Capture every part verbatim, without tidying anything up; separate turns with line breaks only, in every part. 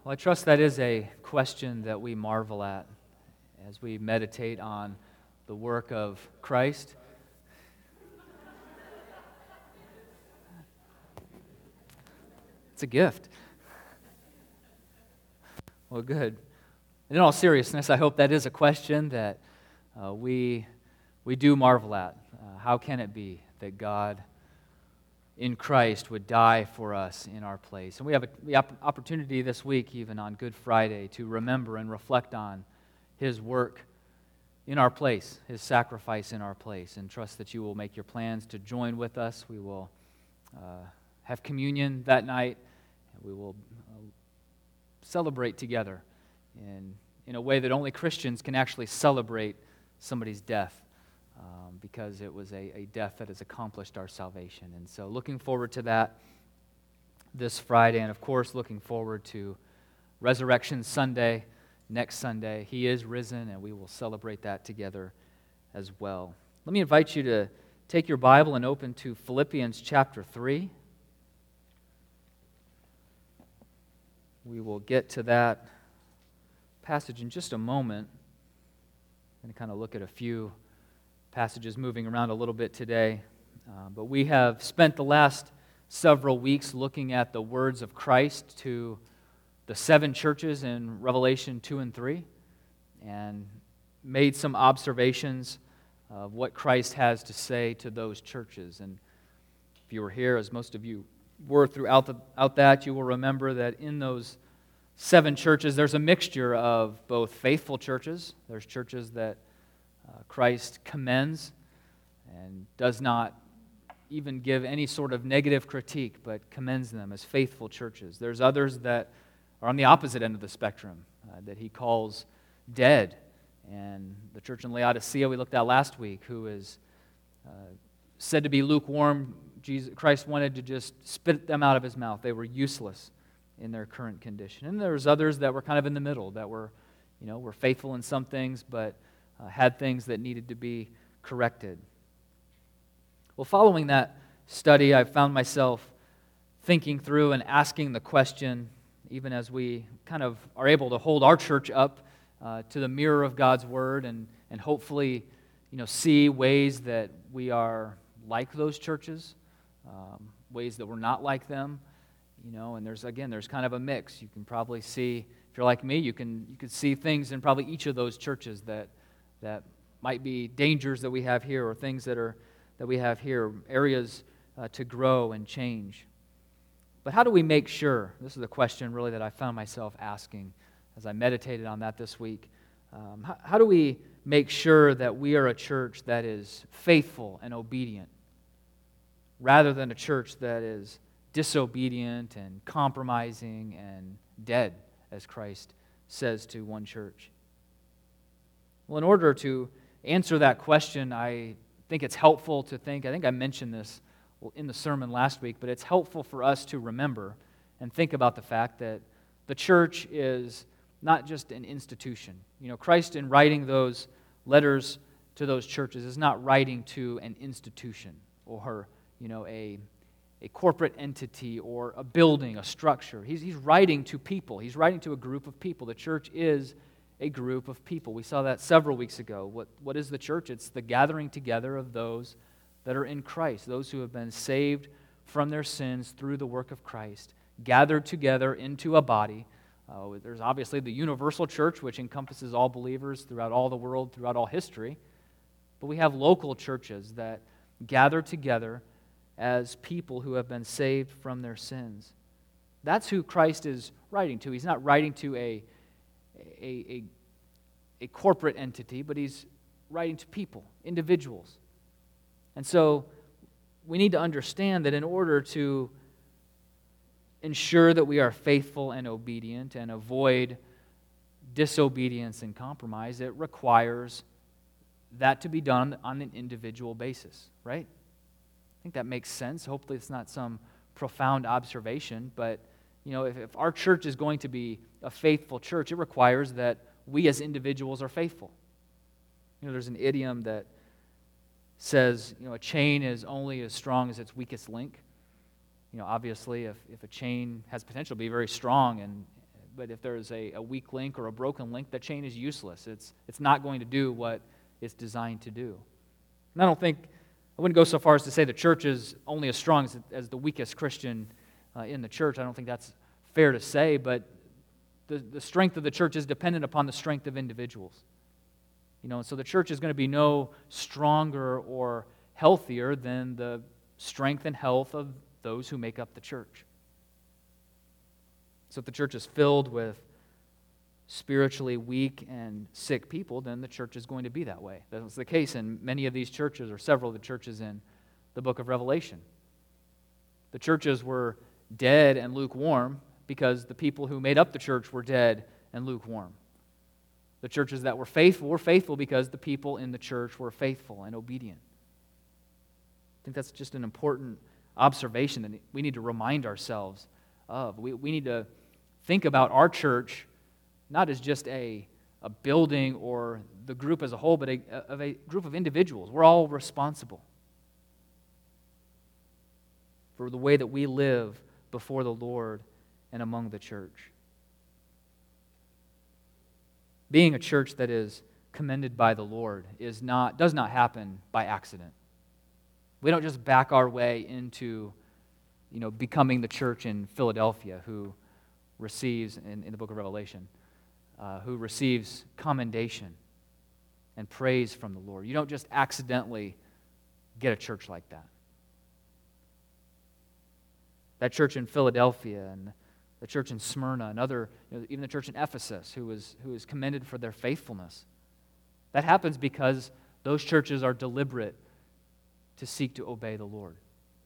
Well, I trust that is a question that we marvel at as we meditate on the work of Christ. It's a gift. Well, good. In all seriousness, I hope that is a question that uh, we we do marvel at. Uh, how can it be that God in Christ would die for us in our place? And we have a, the opportunity this week, even on Good Friday, to remember and reflect on His work in our place, His sacrifice in our place, and trust that you will make your plans to join with us. We will uh, have communion that night, and we will uh, celebrate together in, in a way that only Christians can actually celebrate somebody's death. Um, because it was a, a death that has accomplished our salvation. And so looking forward to that this Friday, and of course looking forward to Resurrection Sunday, next Sunday. He is risen, and we will celebrate that together as well. Let me invite you to take your Bible and open to Philippians chapter three. We will get to that passage in just a moment. I'm going to kind of look at a few passages moving around a little bit today. Uh, but we have spent the last several weeks looking at the words of Christ to the seven churches in Revelation two and three, and made some observations of what Christ has to say to those churches. And if you were here, as most of you were throughout the, out that, you will remember that in those seven churches, there's a mixture of both faithful churches. There's churches that Uh, Christ commends and does not even give any sort of negative critique, but commends them as faithful churches. There's others that are on the opposite end of the spectrum, uh, that he calls dead. And the church in Laodicea we looked at last week, who is uh, said to be lukewarm, Jesus, Christ wanted to just spit them out of his mouth. They were useless in their current condition. And there's others that were kind of in the middle, that were, you know, were faithful in some things, but Uh, had things that needed to be corrected. Well, following that study, I found myself thinking through and asking the question, even as we kind of are able to hold our church up uh, to the mirror of God's Word and, and hopefully, you know, see ways that we are like those churches, um, ways that we're not like them, you know, and there's, again, there's kind of a mix. You can probably see, if you're like me, you can you can see things in probably each of those churches that that might be dangers that we have here, or things that are that we have here, areas uh, to grow and change. But how do we make sure? This is a question really that I found myself asking as I meditated on that this week. Um, how, how do we make sure that we are a church that is faithful and obedient, rather than a church that is disobedient and compromising and dead, as Christ says to one church? Well, in order to answer that question, I think it's helpful to think, I think I mentioned this in the sermon last week, but it's helpful for us to remember and think about the fact that the church is not just an institution. You know, Christ, in writing those letters to those churches, is not writing to an institution or, you know, a, a corporate entity or a building, a structure. He's, he's writing to people. He's writing to a group of people. The church is a group of people. We saw that several weeks ago. What, what is the church? It's the gathering together of those that are in Christ, those who have been saved from their sins through the work of Christ, gathered together into a body. Uh, there's obviously the universal church, which encompasses all believers throughout all the world, throughout all history. But we have local churches that gather together as people who have been saved from their sins. That's who Christ is writing to. He's not writing to a A, a, a corporate entity, but he's writing to people, individuals. And so we need to understand that in order to ensure that we are faithful and obedient and avoid disobedience and compromise, it requires that to be done on an individual basis, right? I think that makes sense. Hopefully it's not some profound observation, but you know, if, if our church is going to be a faithful church, it requires that we as individuals are faithful. You know, there's an idiom that says, you know, a chain is only as strong as its weakest link. You know, obviously, if, if a chain has potential to be very strong and but if there's a, a weak link or a broken link, that chain is useless. It's, it's not going to do what it's designed to do. And I don't think, I wouldn't go so far as to say the church is only as strong as, as the weakest Christian uh, in the church. I don't think that's fair to say, but the, the strength of the church is dependent upon the strength of individuals. You know, and so the church is going to be no stronger or healthier than the strength and health of those who make up the church. So if the church is filled with spiritually weak and sick people, then the church is going to be that way. That was the case in many of these churches, or several of the churches in the book of Revelation. The churches were dead and lukewarm because the people who made up the church were dead and lukewarm. The churches that were faithful were faithful because the people in the church were faithful and obedient. I think that's just an important observation that we need to remind ourselves of. We, we need to think about our church not as just a, a building or the group as a whole, but a, of a group of individuals. We're all responsible for the way that we live before the Lord and among the church. Being a church that is commended by the Lord is not does not happen by accident. We don't just back our way into, you know, becoming the church in Philadelphia who receives, in, in the book of Revelation, uh, who receives commendation and praise from the Lord. You don't just accidentally get a church like that. That church in Philadelphia and the church in Smyrna and other, you know, even the church in Ephesus who was, who was commended for their faithfulness. That happens because those churches are deliberate to seek to obey the Lord.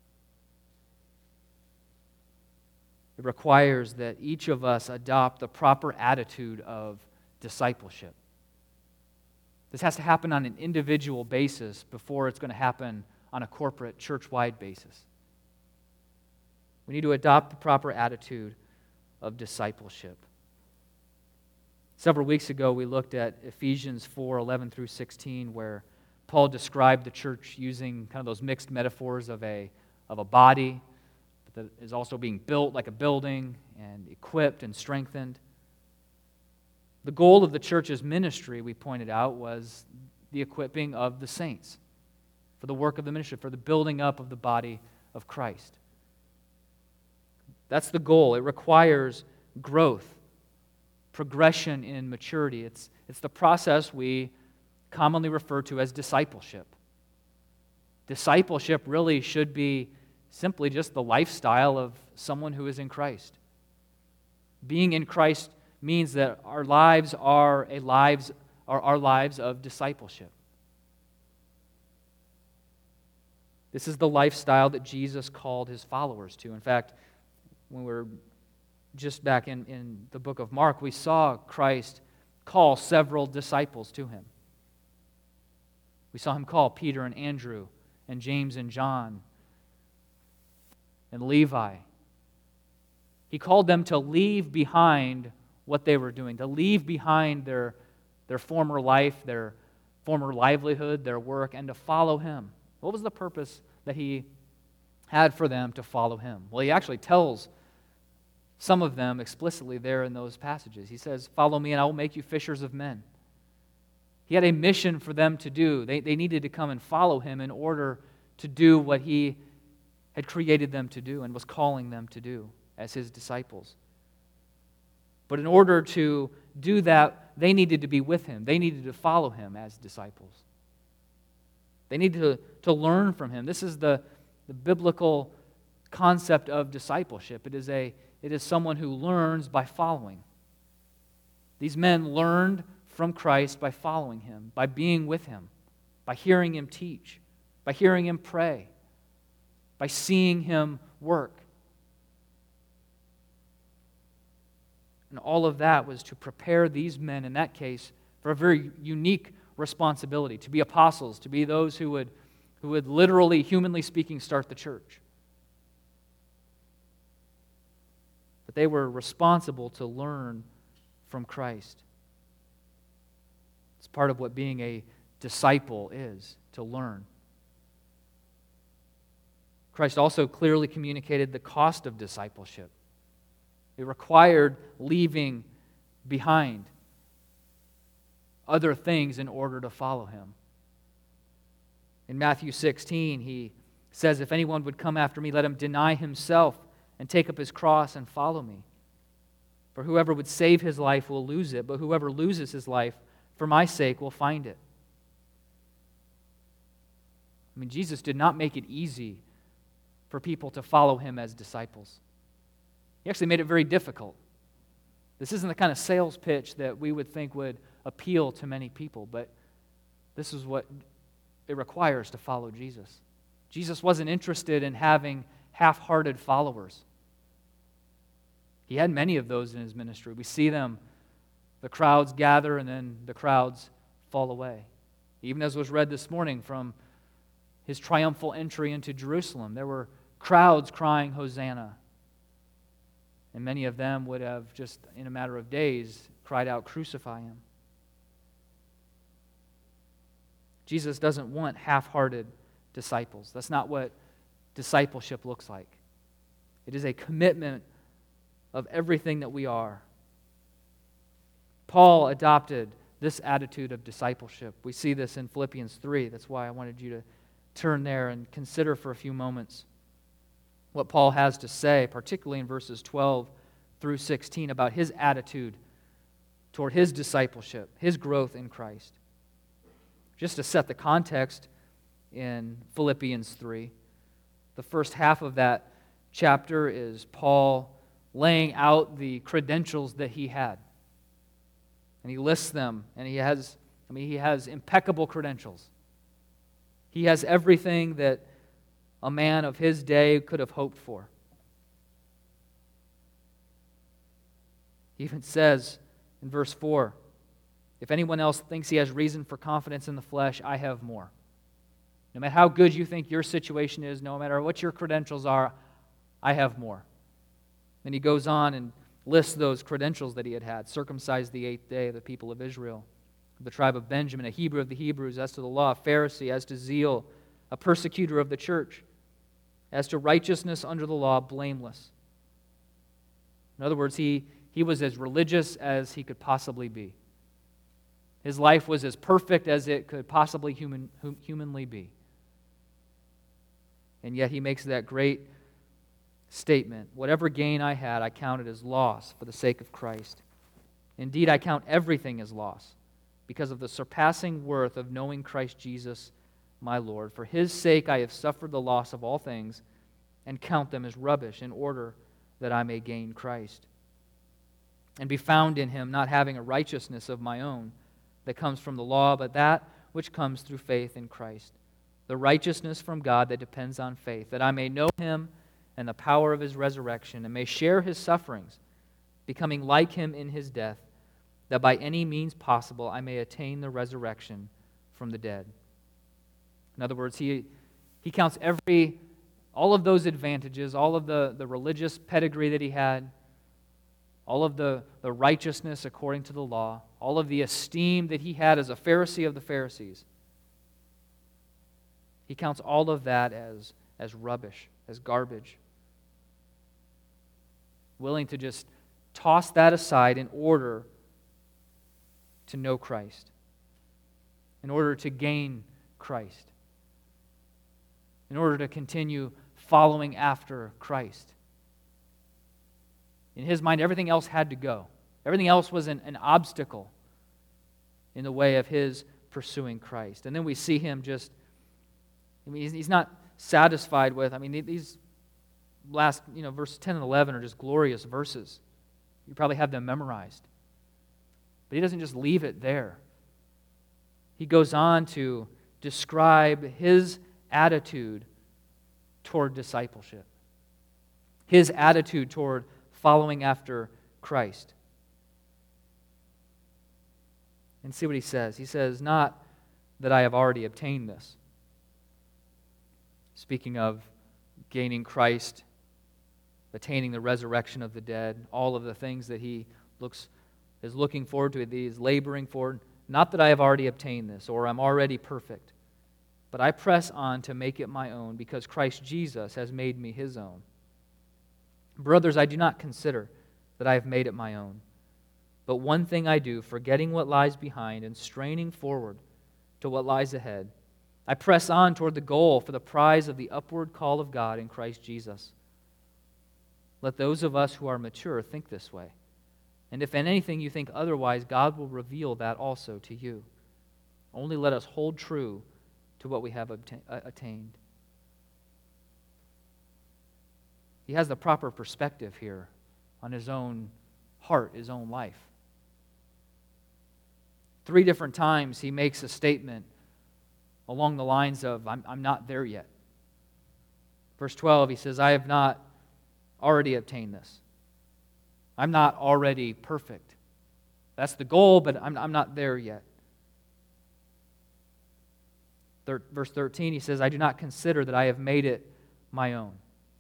It requires that each of us adopt the proper attitude of discipleship. This has to happen on an individual basis before it's going to happen on a corporate, church-wide basis. We need to adopt the proper attitude of discipleship. Several weeks ago, we looked at Ephesians four, eleven through sixteen, where Paul described the church using kind of those mixed metaphors of a, of a body that is also being built like a building and equipped and strengthened. The goal of the church's ministry, we pointed out, was the equipping of the saints for the work of the ministry, for the building up of the body of Christ. That's the goal. It requires growth, progression in maturity. It's, it's the process we commonly refer to as discipleship. Discipleship really should be simply just the lifestyle of someone who is in Christ. Being in Christ means that our lives are a lives are our lives of discipleship. This is the lifestyle that Jesus called his followers to. In fact, when we were just back in, in the book of Mark, we saw Christ call several disciples to him. We saw him call Peter and Andrew and James and John and Levi. He called them to leave behind what they were doing, to leave behind their, their former life, their former livelihood, their work, and to follow him. What was the purpose that he had for them to follow him? Well, he actually tells some of them explicitly there in those passages. He says, "Follow me and I will make you fishers of men." He had a mission for them to do. They, they needed to come and follow him in order to do what he had created them to do and was calling them to do as his disciples. But in order to do that, they needed to be with him. They needed to follow him as disciples. They needed to, to learn from him. This is the, the biblical concept of discipleship. It is a It is someone who learns by following. These men learned from Christ by following him, by being with him, by hearing him teach, by hearing him pray, by seeing him work. And all of that was to prepare these men, in that case, for a very unique responsibility, to be apostles, to be those who would, who would literally, humanly speaking, start the church. But they were responsible to learn from Christ. It's part of what being a disciple is, to learn. Christ also clearly communicated the cost of discipleship. It required leaving behind other things in order to follow him. In Matthew sixteen, he says, if anyone would come after me, let him deny himself and take up his cross and follow me. For whoever would save his life will lose it, but whoever loses his life for my sake will find it. I mean, Jesus did not make it easy for people to follow him as disciples. He actually made it very difficult. This isn't the kind of sales pitch that we would think would appeal to many people, but this is what it requires to follow Jesus. Jesus wasn't interested in having half-hearted followers. He had many of those in his ministry. We see them, the crowds gather and then the crowds fall away. Even as was read this morning from his triumphal entry into Jerusalem, there were crowds crying, Hosanna. And many of them would have just in a matter of days cried out, crucify him. Jesus doesn't want half-hearted disciples. That's not what discipleship looks like. It is a commitment of everything that we are. Paul adopted this attitude of discipleship. We see this in Philippians three. That's why I wanted you to turn there and consider for a few moments what Paul has to say, particularly in verses twelve through sixteen, about his attitude toward his discipleship, his growth in Christ. Just to set the context in Philippians three, the first half of that chapter is Paul laying out the credentials that he had. And he lists them, and he has, I mean, he has impeccable credentials. He has everything that a man of his day could have hoped for. He even says in verse four, if anyone else thinks he has reason for confidence in the flesh, I have more. No matter how good you think your situation is, no matter what your credentials are, I have more. And he goes on and lists those credentials that he had had. Circumcised the eighth day of the people of Israel, of the tribe of Benjamin, a Hebrew of the Hebrews, as to the law, a Pharisee, as to zeal, a persecutor of the church, as to righteousness under the law, blameless. In other words, he, he was as religious as he could possibly be. His life was as perfect as it could possibly human, humanly be. And yet he makes that great statement, whatever gain I had, I counted as loss for the sake of Christ. Indeed, I count everything as loss because of the surpassing worth of knowing Christ Jesus, my Lord. For his sake I have suffered the loss of all things and count them as rubbish in order that I may gain Christ and be found in him, not having a righteousness of my own that comes from the law, but that which comes through faith in Christ, the righteousness from God that depends on faith, that I may know him and the power of his resurrection, and may share his sufferings, becoming like him in his death, that by any means possible I may attain the resurrection from the dead. In other words, he, he counts every, all of those advantages, all of the, the religious pedigree that he had, all of the, the righteousness according to the law, all of the esteem that he had as a Pharisee of the Pharisees. He counts all of that as, as rubbish, as garbage. Willing to just toss that aside in order to know Christ, in order to gain Christ, in order to continue following after Christ. In his mind, everything else had to go. Everything else was an, an obstacle in the way of his pursuing Christ. And then we see him just, I mean, he's, he's not satisfied with, I mean, these last, you know, verses ten and eleven are just glorious verses. You probably have them memorized. But he doesn't just leave it there. He goes on to describe his attitude toward discipleship, his attitude toward following after Christ. And see what he says. He says, not that I have already obtained this. Speaking of gaining Christ, attaining the resurrection of the dead, all of the things that he looks is looking forward to, that he is laboring for. Not that I have already obtained this, or I'm already perfect, but I press on to make it my own, because Christ Jesus has made me his own. Brothers, I do not consider that I have made it my own. But one thing I do, forgetting what lies behind and straining forward to what lies ahead, I press on toward the goal for the prize of the upward call of God in Christ Jesus. Let those of us who are mature think this way. And if in anything you think otherwise, God will reveal that also to you. Only let us hold true to what we have obtain, uh, attained. He has the proper perspective here on his own heart, his own life. Three different times he makes a statement along the lines of, I'm, I'm not there yet. Verse twelve, he says, I have not already obtained this. I'm not already perfect. That's the goal, but I'm, I'm not there yet. Thir- verse thirteen, he says, I do not consider that I have made it my own.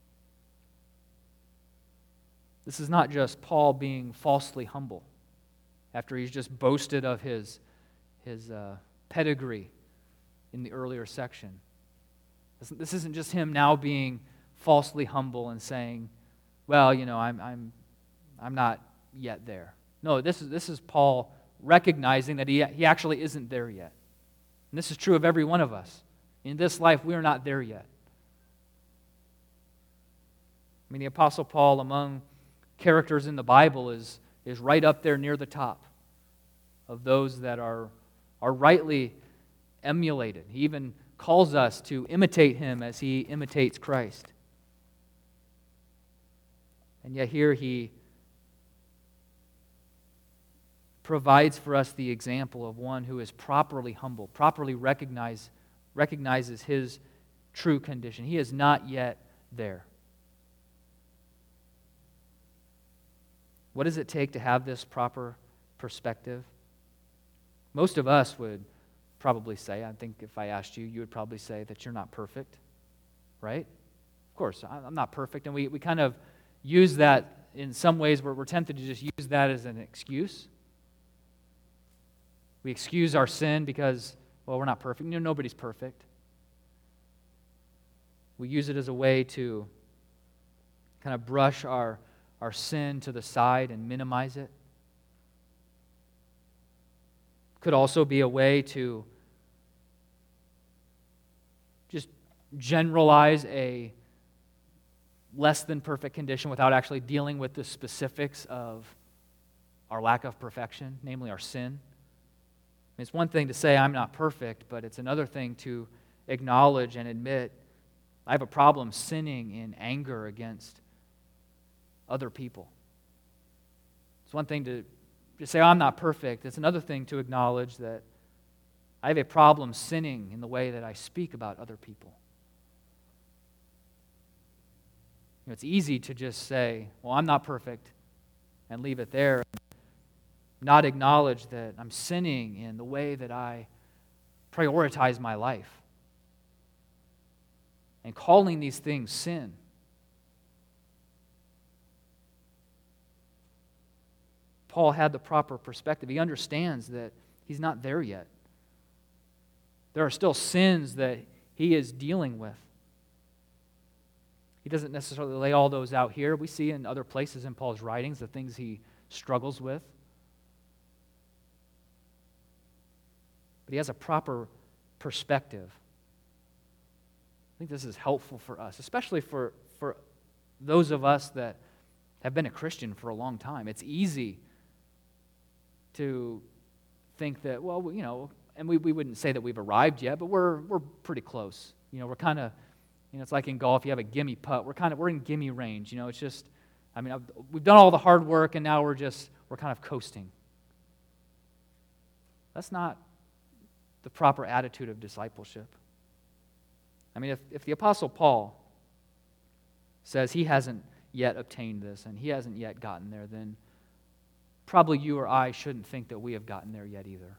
This is not just Paul being falsely humble after he's just boasted of his, his uh, pedigree in the earlier section. This, this isn't just him now being falsely humble and saying, well, you know, I'm, I'm, I'm not yet there. No, this is, this is Paul recognizing that he, he actually isn't there yet. And this is true of every one of us. In this life, we are not there yet. I mean, the Apostle Paul, among characters in the Bible, is, is right up there near the top of those that are, are rightly emulated. He even calls us to imitate him as he imitates Christ. And yet here he provides for us the example of one who is properly humble, properly recognize, recognizes his true condition. He is not yet there. What does it take to have this proper perspective? Most of us would probably say, I think if I asked you, you would probably say that you're not perfect, right? Of course, I'm not perfect, and we, we kind of use that in some ways where we're tempted to just use that as an excuse. We excuse our sin because, well, we're not perfect. You know, nobody's perfect. We use it as a way to kind of brush our, our sin to the side and minimize it. Could also be a way to just generalize a less than perfect condition without actually dealing with the specifics of our lack of perfection, namely our sin. I mean, it's one thing to say I'm not perfect, but it's another thing to acknowledge and admit I have a problem sinning in anger against other people. It's one thing to just say, oh, I'm not perfect. It's another thing to acknowledge that I have a problem sinning in the way that I speak about other people. You know, it's easy to just say, well, I'm not perfect, and leave it there, and not acknowledge that I'm sinning in the way that I prioritize my life. And calling these things sin. Paul had the proper perspective. He understands that he's not there yet. There are still sins that he is dealing with. He doesn't necessarily lay all those out here. We see in other places in Paul's writings the things he struggles with. But he has a proper perspective. I think this is helpful for us, especially for, for those of us that have been a Christian for a long time. It's easy to think that, well, you know, and we, we wouldn't say that we've arrived yet, but we're we're pretty close. You know, we're kind of, you know, it's like in golf, you have a gimme putt. We're kind of, we're in gimme range. You know, it's just, I mean, I've, we've done all the hard work, and now we're just, we're kind of coasting. That's not the proper attitude of discipleship. I mean, if, if the Apostle Paul says he hasn't yet obtained this and he hasn't yet gotten there, then probably you or I shouldn't think that we have gotten there yet either.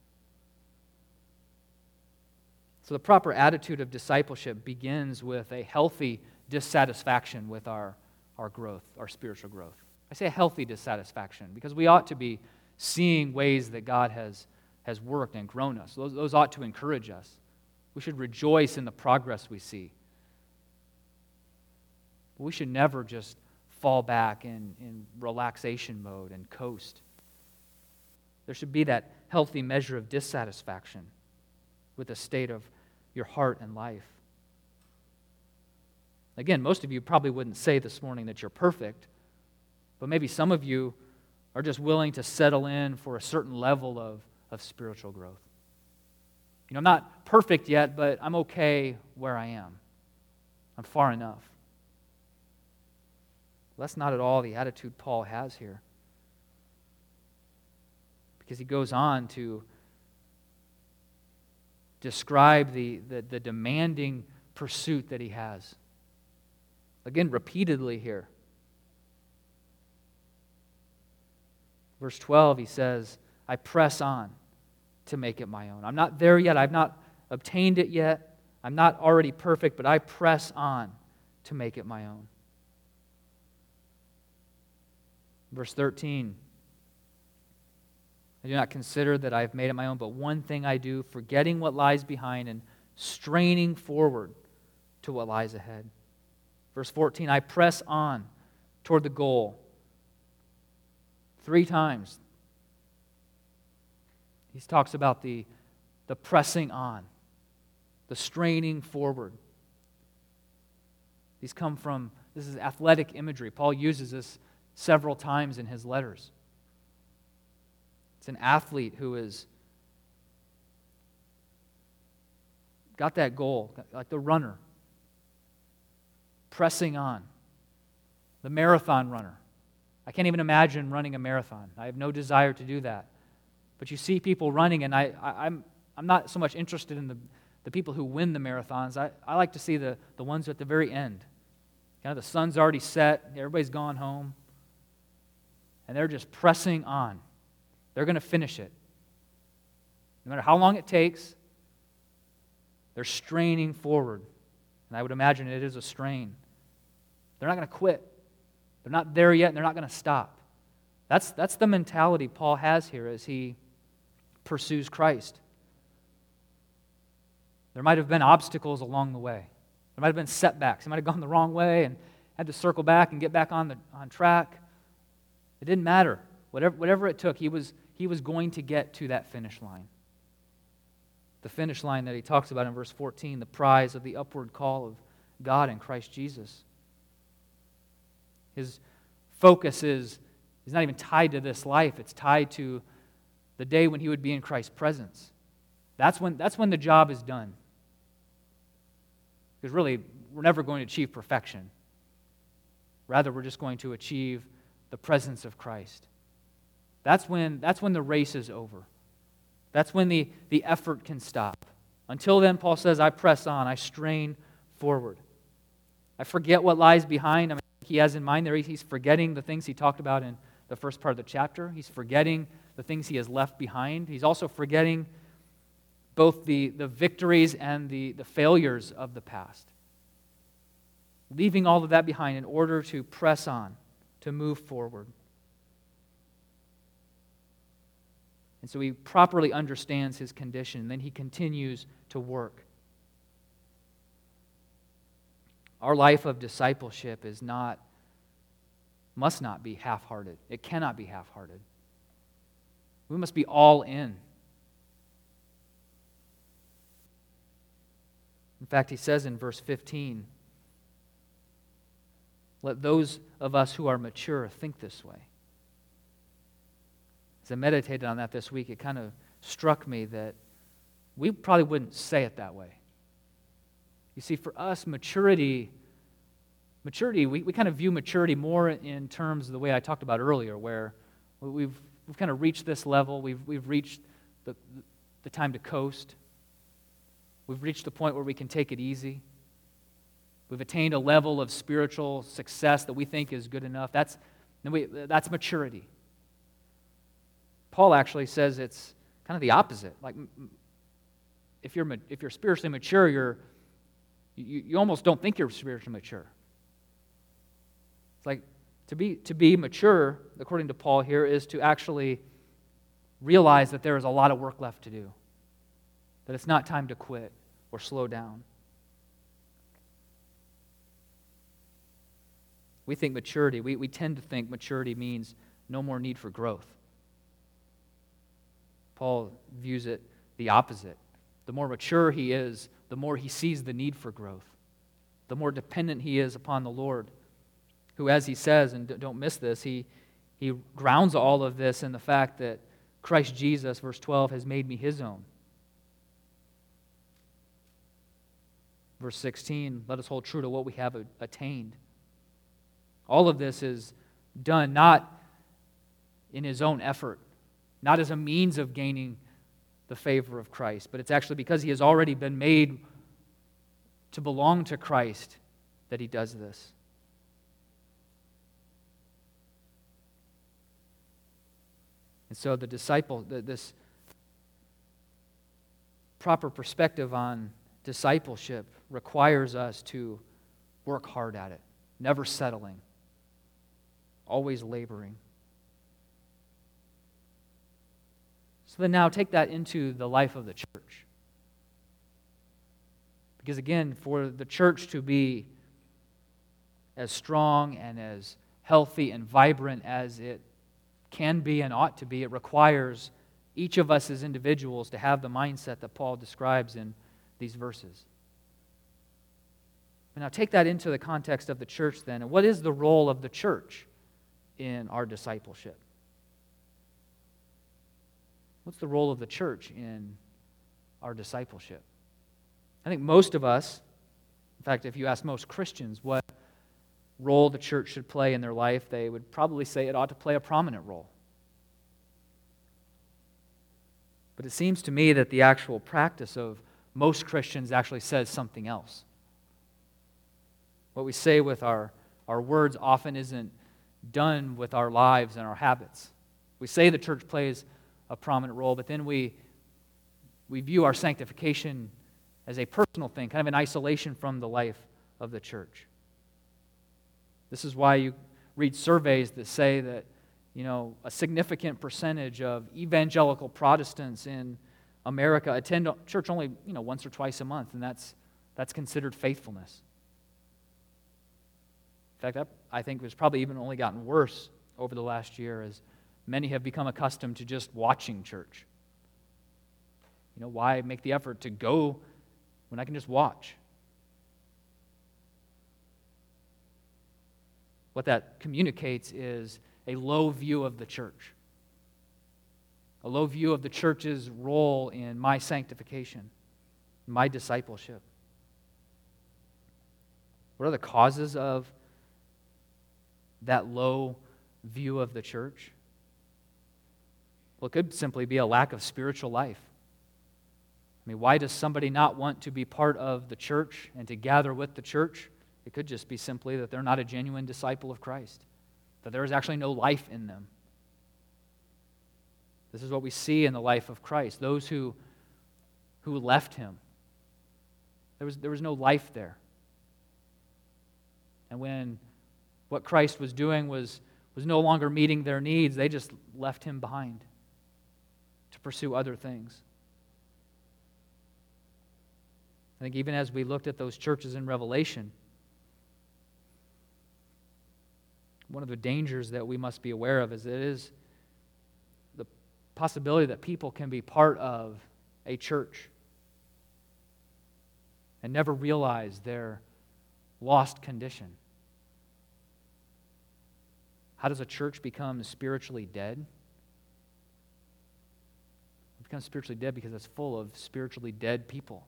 So the proper attitude of discipleship begins with a healthy dissatisfaction with our, our growth, our spiritual growth. I say a healthy dissatisfaction because we ought to be seeing ways that God has, has worked and grown us. Those, those ought to encourage us. We should rejoice in the progress we see. But we should never just fall back in, in relaxation mode and coast. There should be that healthy measure of dissatisfaction with the state of your heart and life. Again, most of you probably wouldn't say this morning that you're perfect, but maybe some of you are just willing to settle in for a certain level of, of spiritual growth. You know, I'm not perfect yet, but I'm okay where I am. I'm far enough. Well, that's not at all the attitude Paul has here. Because he goes on to describe the, the, the demanding pursuit that he has. Again, repeatedly here. Verse twelve, he says, I press on to make it my own. I'm not there yet. I've not obtained it yet. I'm not already perfect, but I press on to make it my own. Verse thirteen, I do not consider that I have made it my own, but one thing I do, forgetting what lies behind and straining forward to what lies ahead. Verse fourteen, I press on toward the goal. Three times he talks about the, the pressing on, the straining forward. These come from, this is athletic imagery. Paul uses this several times in his letters. It's an athlete who has got that goal, like the runner, pressing on, the marathon runner. I can't even imagine running a marathon. I have no desire to do that. But you see people running, and I, I, I'm, I'm not so much interested in the, the people who win the marathons. I, I like to see the, the ones at the very end. Kind of the sun's already set, everybody's gone home, and they're just pressing on. They're going to finish it. No matter how long it takes, they're straining forward. And I would imagine it is a strain. They're not going to quit. They're not there yet, and they're not going to stop. That's, that's the mentality Paul has here as he pursues Christ. There might have been obstacles along the way. There might have been setbacks. He might have gone the wrong way and had to circle back and get back on the on track. It didn't matter. Whatever, whatever it took, he was, he was going to get to that finish line. The finish line that he talks about in verse fourteen, the prize of the upward call of God in Christ Jesus. His focus is, is not even tied to this life. It's tied to the day when he would be in Christ's presence. That's when, that's when the job is done. Because really, we're never going to achieve perfection. Rather, we're just going to achieve the presence of Christ. That's when, that's when the race is over. That's when the, the effort can stop. Until then, Paul says, I press on, I strain forward. I forget what lies behind. I mean, he has in mind there, he's forgetting the things he talked about in the first part of the chapter. He's forgetting the things he has left behind. He's also forgetting both the, the victories and the, the failures of the past. Leaving all of that behind in order to press on, to move forward. And so he properly understands his condition, and then he continues to work. Our life of discipleship is not, must not be half-hearted. It cannot be half-hearted. We must be all in. In fact, he says in verse fifteen, let those of us who are mature think this way. As I meditated on that this week, it kind of struck me that we probably wouldn't say it that way. You see, for us, maturity, maturity, we, we kind of view maturity more in terms of the way I talked about earlier, where we've we've kind of reached this level, we've we've reached the the time to coast. We've reached the point where we can take it easy. We've attained a level of spiritual success that we think is good enough. That's we, that's maturity. Paul actually says it's kind of the opposite. Like, if you're if you're spiritually mature, you're you, you almost don't think you're spiritually mature. It's like to be to be mature, according to Paul here, is to actually realize that there is a lot of work left to do. That it's not time to quit or slow down. We think maturity, we, we tend to think maturity means no more need for growth. Paul views it the opposite. The more mature he is, the more he sees the need for growth. The more dependent he is upon the Lord, who, as he says, and don't miss this, he, he grounds all of this in the fact that Christ Jesus, verse twelve, has made me his own. Verse sixteen, let us hold true to what we have attained. All of this is done not in his own effort, not as a means of gaining the favor of Christ, but it's actually because he has already been made to belong to Christ that he does this. And so the disciple, this proper perspective on discipleship requires us to work hard at it, never settling, always laboring. So then now take that into the life of the church. Because again, for the church to be as strong and as healthy and vibrant as it can be and ought to be, it requires each of us as individuals to have the mindset that Paul describes in these verses. But now take that into the context of the church then, and what is the role of the church in our discipleship? What's the role of the church in our discipleship? I think most of us, in fact, if you ask most Christians what role the church should play in their life, they would probably say it ought to play a prominent role. But it seems to me that the actual practice of most Christians actually says something else. What we say with our, our words often isn't done with our lives and our habits. We say the church plays a prominent role, but then we, we view our sanctification as a personal thing, kind of in isolation from the life of the church. This is why you read surveys that say that, you know, a significant percentage of evangelical Protestants in America attend church only, you know, once or twice a month, and that's that's considered faithfulness. In fact, that, I think, has probably even only gotten worse over the last year as many have become accustomed to just watching church. You know, why make the effort to go when I can just watch? What that communicates is a low view of the church, a low view of the church's role in my sanctification, my discipleship. What are the causes of that low view of the church? Well, it could simply be a lack of spiritual life. I mean, why does somebody not want to be part of the church and to gather with the church? It could just be simply that they're not a genuine disciple of Christ, that there is actually no life in them. This is what we see in the life of Christ. Those who, who left him, there was, there was no life there. And when what Christ was doing was, was no longer meeting their needs, they just left him behind to pursue other things. I think even as we looked at those churches in Revelation, one of the dangers that we must be aware of is that it is the possibility that people can be part of a church and never realize their lost condition. How does a church become spiritually dead? It becomes spiritually dead because it's full of spiritually dead people.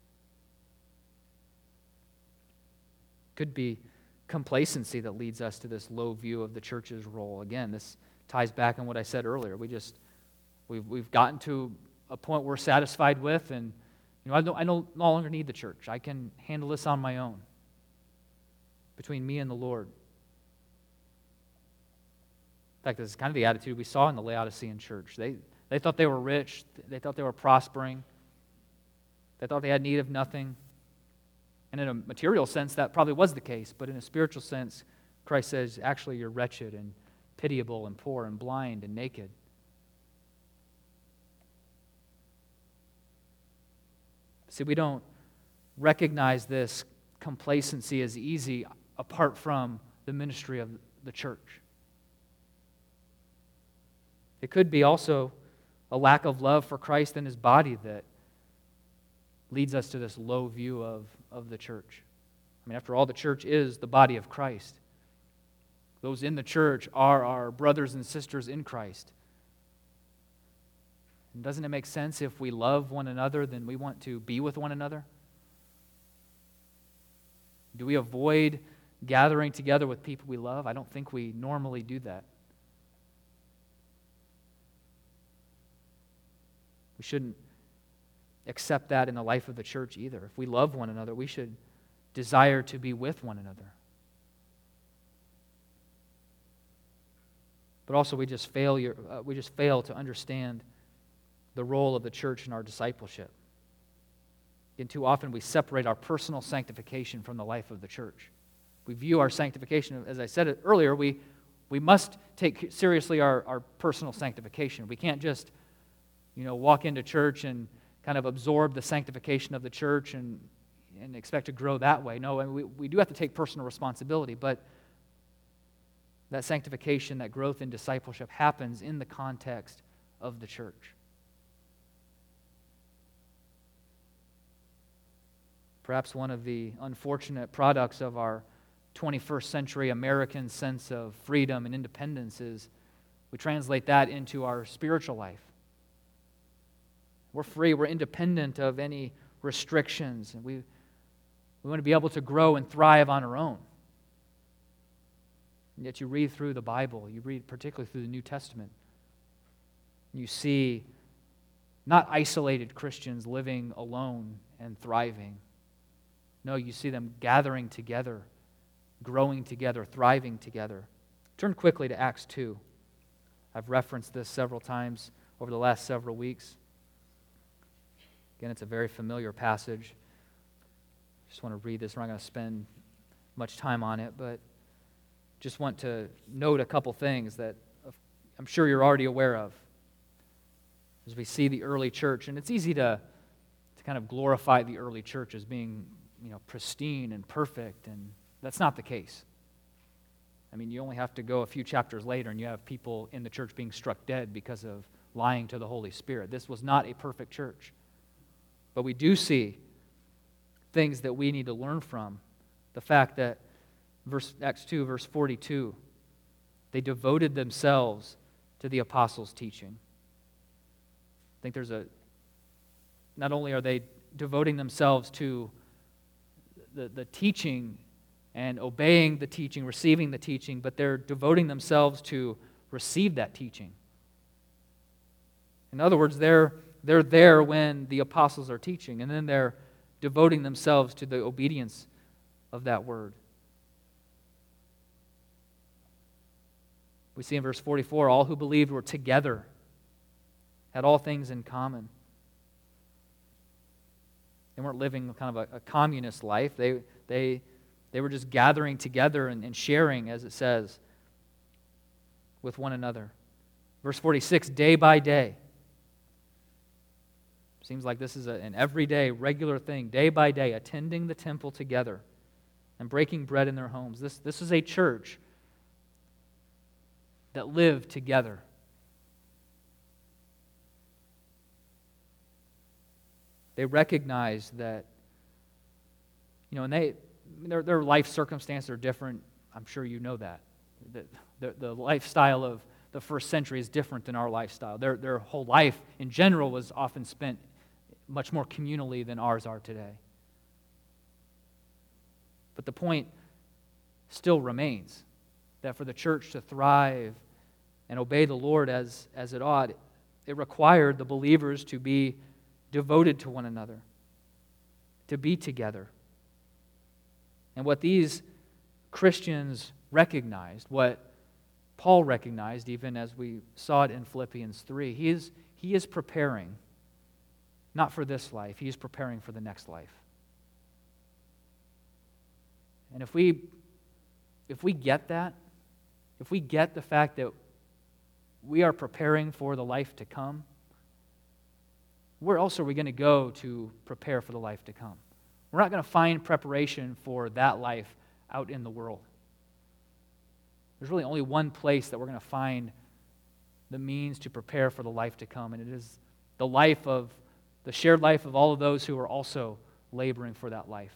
Could be complacency that leads us to this low view of the church's role. Again, this ties back on what I said earlier. We just we've we've gotten to a point we're satisfied with, and you know I don't I no, no longer need the church. I can handle this on my own. Between me and the Lord. In fact, this is kind of the attitude we saw in the Laodicean church. They they thought they were rich. They thought they were prospering. They thought they had need of nothing. And in a material sense, that probably was the case. But in a spiritual sense, Christ says, actually, you're wretched and pitiable and poor and blind and naked. See, we don't recognize this complacency as easy apart from the ministry of the church. It could be also a lack of love for Christ and his body that leads us to this low view of, of the church. I mean, after all, the church is the body of Christ. Those in the church are our brothers and sisters in Christ. And doesn't it make sense if we love one another, then we want to be with one another? Do we avoid gathering together with people we love? I don't think we normally do that. We shouldn't accept that in the life of the church either. If we love one another, we should desire to be with one another. But also we just fail, uh, we just fail to understand the role of the church in our discipleship. And too often we separate our personal sanctification from the life of the church. We view our sanctification, as I said it earlier, we, we must take seriously our, our personal sanctification. We can't just, you know, walk into church and kind of absorb the sanctification of the church and, and expect to grow that way. No, and we, we do have to take personal responsibility, but that sanctification, that growth in discipleship happens in the context of the church. Perhaps one of the unfortunate products of our twenty-first century American sense of freedom and independence is we translate that into our spiritual life. We're free, we're independent of any restrictions, and we, we want to be able to grow and thrive on our own. And yet you read through the Bible, you read particularly through the New Testament, and you see not isolated Christians living alone and thriving. No, you see them gathering together, growing together, thriving together. Turn quickly to Acts two. I've referenced this several times over the last several weeks. Again, it's a very familiar passage. Just want to read this. We're not going to spend much time on it, but just want to note a couple things that I'm sure you're already aware of as we see the early church. And it's easy to, to kind of glorify the early church as being, you know, pristine and perfect, and that's not the case. I mean, you only have to go a few chapters later and you have people in the church being struck dead because of lying to the Holy Spirit. This was not a perfect church. But we do see things that we need to learn from. The fact that verse Acts two, verse forty-two, they devoted themselves to the apostles' teaching. I think there's a, not only are they devoting themselves to the, the teaching and obeying the teaching, receiving the teaching, but they're devoting themselves to receive that teaching. In other words, they're they're there when the apostles are teaching, and then they're devoting themselves to the obedience of that word. We see in verse forty-four, all who believed were together, had all things in common. They weren't living kind of a, a communist life. They, they, they were just gathering together and, and sharing, as it says, with one another. Verse forty-six, day by day. Seems like this is a, an everyday, regular thing. Day by day, attending the temple together and breaking bread in their homes. This, this is a church that lived together. They recognized that, you know, and they their, their life circumstances are different. I'm sure you know that. The, the, the lifestyle of the first century is different than our lifestyle. Their, their whole life in general was often spent much more communally than ours are today. But the point still remains that for the church to thrive and obey the Lord as, as it ought, it required the believers to be devoted to one another, to be together. And what these Christians recognized, what Paul recognized, even as we saw it in Philippians three, he is, he is preparing, not for this life, he is preparing for the next life. And if we, if we get that, if we get the fact that we are preparing for the life to come, where else are we going to go to prepare for the life to come? We're not going to find preparation for that life out in the world. There's really only one place that we're going to find the means to prepare for the life to come, and it is the life of, the shared life of all of those who are also laboring for that life.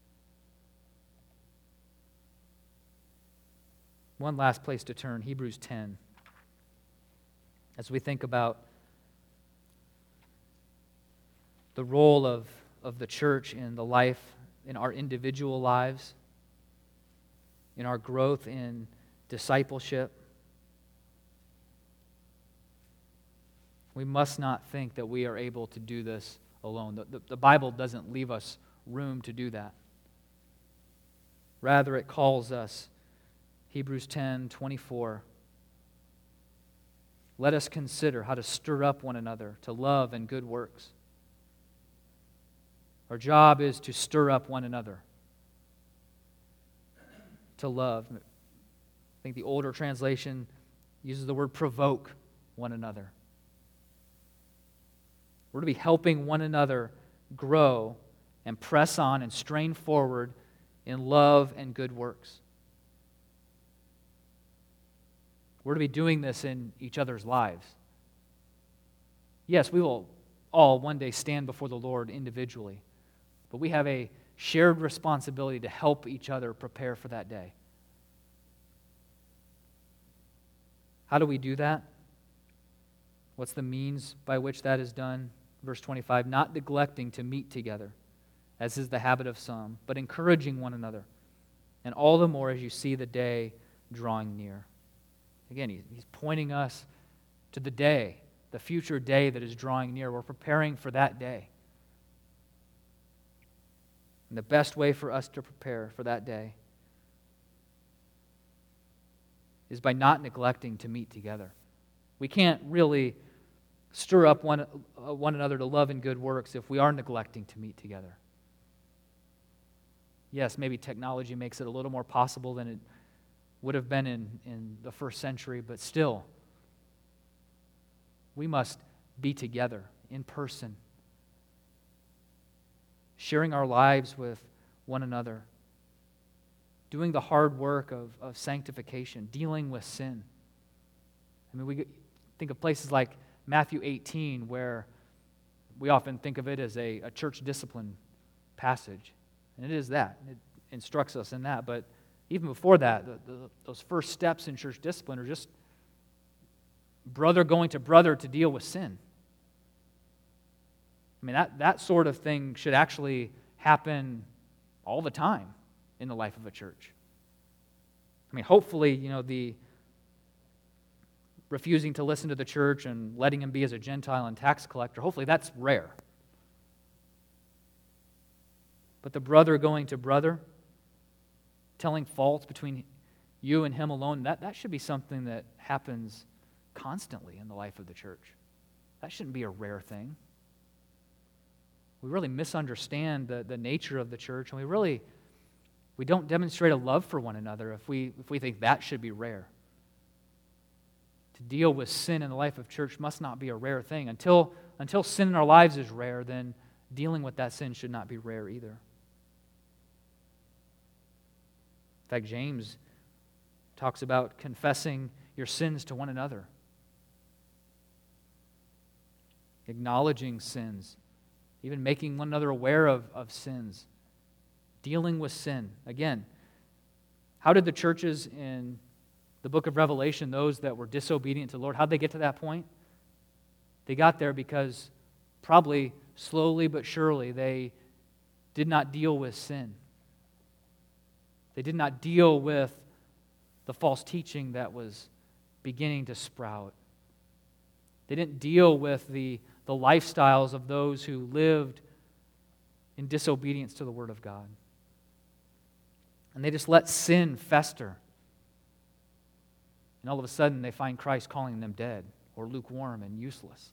One last place to turn, Hebrews ten. As we think about the role of, of the church in the life, in our individual lives, in our growth in discipleship, we must not think that we are able to do this alone. The, the, the Bible doesn't leave us room to do that. Rather, it calls us, Hebrews ten twenty-four, let us consider how to stir up one another to love and good works. Our job is to stir up one another to love. I think the older translation uses the word provoke one another. We're to be helping one another grow and press on and strain forward in love and good works. We're to be doing this in each other's lives. Yes, we will all one day stand before the Lord individually, but we have a shared responsibility to help each other prepare for that day. How do we do that? What's the means by which that is done? Verse twenty-five, not neglecting to meet together, as is the habit of some, but encouraging one another, and all the more as you see the day drawing near. Again, he's pointing us to the day, the future day that is drawing near. We're preparing for that day. And the best way for us to prepare for that day is by not neglecting to meet together. We can't really stir up one, uh, one another to love and good works if we are neglecting to meet together. Yes, maybe technology makes it a little more possible than it would have been in, in the first century, but still, we must be together in person, sharing our lives with one another, doing the hard work of, of sanctification, dealing with sin. I mean, we think of places like Matthew eighteen, where we often think of it as a, a church discipline passage. And it is that. It instructs us in that. But even before that, the, the, those first steps in church discipline are just brother going to brother to deal with sin. I mean, that, that sort of thing should actually happen all the time in the life of a church. I mean, hopefully, you know, the refusing to listen to the church and letting him be as a Gentile and tax collector, hopefully that's rare. But the brother going to brother, telling faults between you and him alone, that, that should be something that happens constantly in the life of the church. That shouldn't be a rare thing. We really misunderstand the, the nature of the church, and we really we don't demonstrate a love for one another if we if we think that should be rare. To deal with sin in the life of church must not be a rare thing. Until, until sin in our lives is rare, then dealing with that sin should not be rare either. In fact, James talks about confessing your sins to one another, acknowledging sins, even making one another aware of, of sins, dealing with sin. Again, how did the churches in the book of Revelation, those that were disobedient to the Lord, how'd they get to that point? They got there because probably slowly but surely they did not deal with sin. They did not deal with the false teaching that was beginning to sprout. They didn't deal with the, the lifestyles of those who lived in disobedience to the Word of God. And they just let sin fester. And all of a sudden they find Christ calling them dead or lukewarm and useless.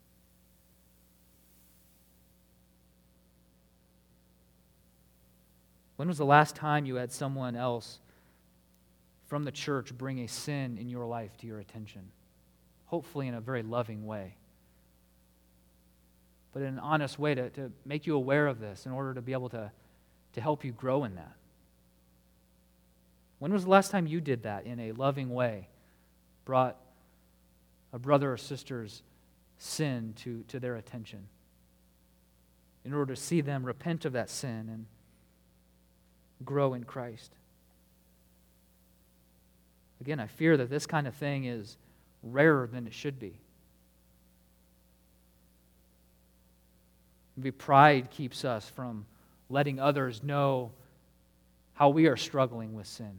When was the last time you had someone else from the church bring a sin in your life to your attention? Hopefully in a very loving way. But in an honest way to, to make you aware of this in order to be able to, to help you grow in that. When was the last time you did that in a loving way? Brought a brother or sister's sin to, to their attention in order to see them repent of that sin and grow in Christ. Again, I fear that this kind of thing is rarer than it should be. Maybe pride keeps us from letting others know how we are struggling with sin.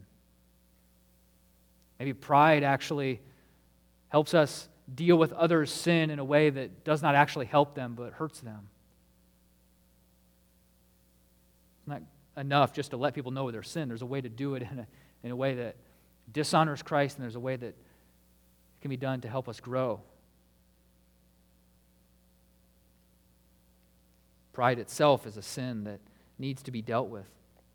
Maybe pride actually helps us deal with others' sin in a way that does not actually help them but hurts them. It's not enough just to let people know their sin. There's a way to do it in a, in a way that dishonors Christ, and there's a way that can be done to help us grow. Pride itself is a sin that needs to be dealt with.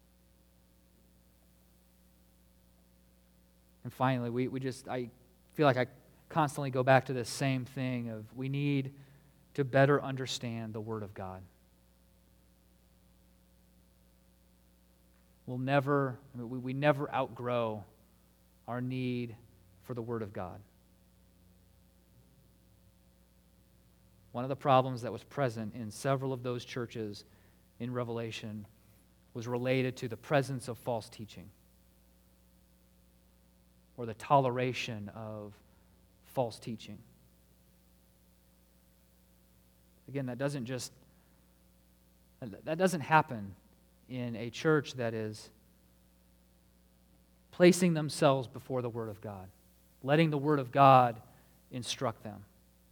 And finally, we, we just, I feel like I constantly go back to this same thing of we need to better understand the Word of God. We'll never, I mean, we, we never outgrow our need for the Word of God. One of the problems that was present in several of those churches in Revelation was related to the presence of false teaching or the toleration of false teaching. Again, that doesn't just that doesn't happen in a church that is placing themselves before the Word of God, letting the Word of God instruct them.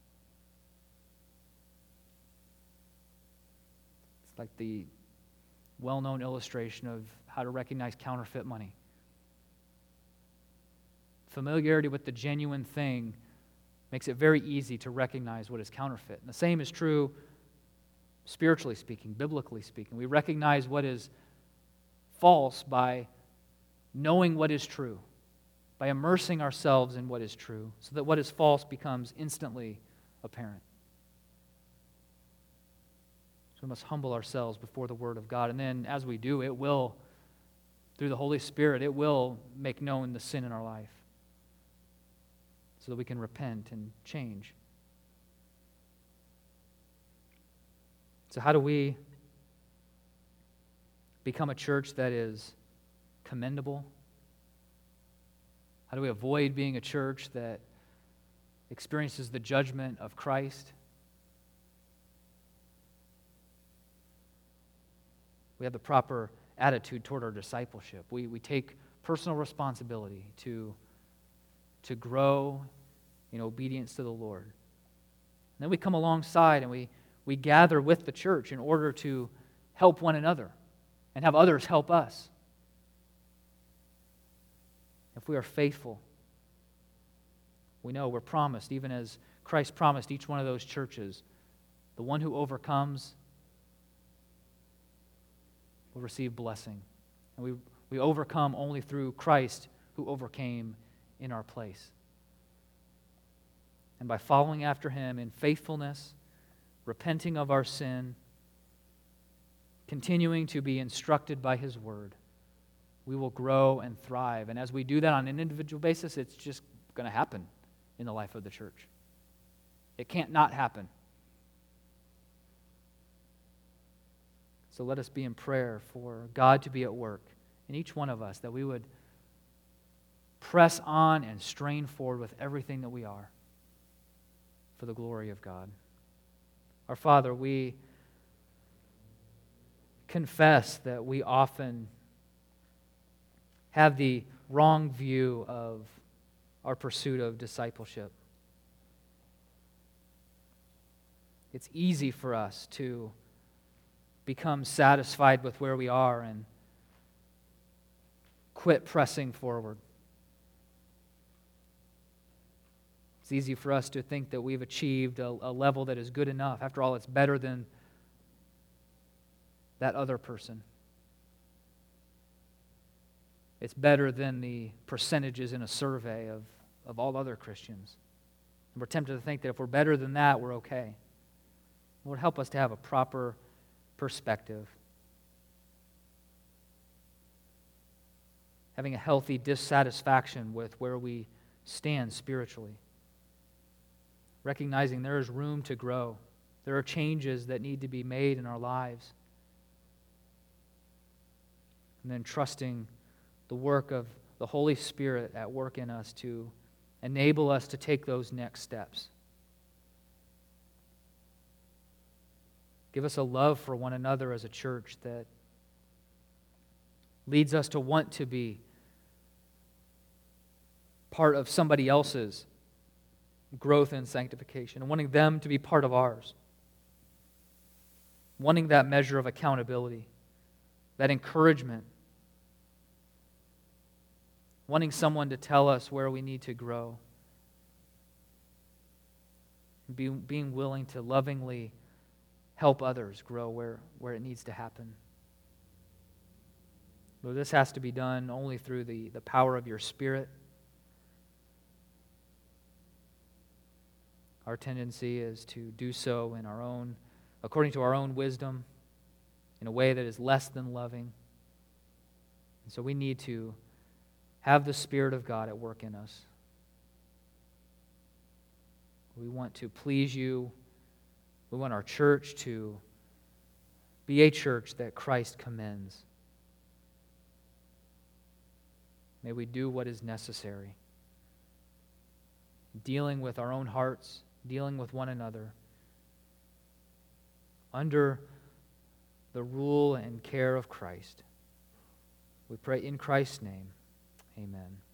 It's like the well-known illustration of how to recognize counterfeit money. Familiarity with the genuine thing makes it very easy to recognize what is counterfeit. And the same is true spiritually speaking, biblically speaking. We recognize what is false by knowing what is true, by immersing ourselves in what is true, so that what is false becomes instantly apparent. So we must humble ourselves before the Word of God. And then as we do, it will, through the Holy Spirit, it will make known the sin in our life, so that we can repent and change. So how do we become a church that is commendable? How do we avoid being a church that experiences the judgment of Christ? We have the proper attitude toward our discipleship. We, we take personal responsibility to to grow in obedience to the Lord. And then we come alongside and we, we gather with the church in order to help one another and have others help us. If we are faithful, we know we're promised, even as Christ promised each one of those churches, the one who overcomes will receive blessing. And we, we overcome only through Christ who overcame in our place. And by following after Him in faithfulness, repenting of our sin, continuing to be instructed by His Word, we will grow and thrive. And as we do that on an individual basis, it's just going to happen in the life of the church. It can't not happen. So let us be in prayer for God to be at work in each one of us, that we would press on and strain forward with everything that we are for the glory of God. Our Father, we confess that we often have the wrong view of our pursuit of discipleship. It's easy for us to become satisfied with where we are and quit pressing forward. It's easy for us to think that we've achieved a, a level that is good enough. After all, it's better than that other person. It's better than the percentages in a survey of, of all other Christians. And we're tempted to think that if we're better than that, we're okay. Lord, help us to have a proper perspective. having a healthy dissatisfaction with where we stand spiritually. Recognizing there is room to grow. There are changes that need to be made in our lives. And then trusting the work of the Holy Spirit at work in us to enable us to take those next steps. Give us a love for one another as a church that leads us to want to be part of somebody else's growth and sanctification, and wanting them to be part of ours. Wanting that measure of accountability, that encouragement. Wanting someone to tell us where we need to grow. Be, being willing to lovingly help others grow where, where it needs to happen. Lord, this has to be done only through the, the power of your Spirit. Our tendency is to do so in our own, according to our own wisdom, in a way that is less than loving. And so we need to have the Spirit of God at work in us. We want to please you. We want our church to be a church that Christ commends. May we do what is necessary, dealing with our own hearts, dealing with one another, under the rule and care of Christ. We pray in Christ's name. Amen.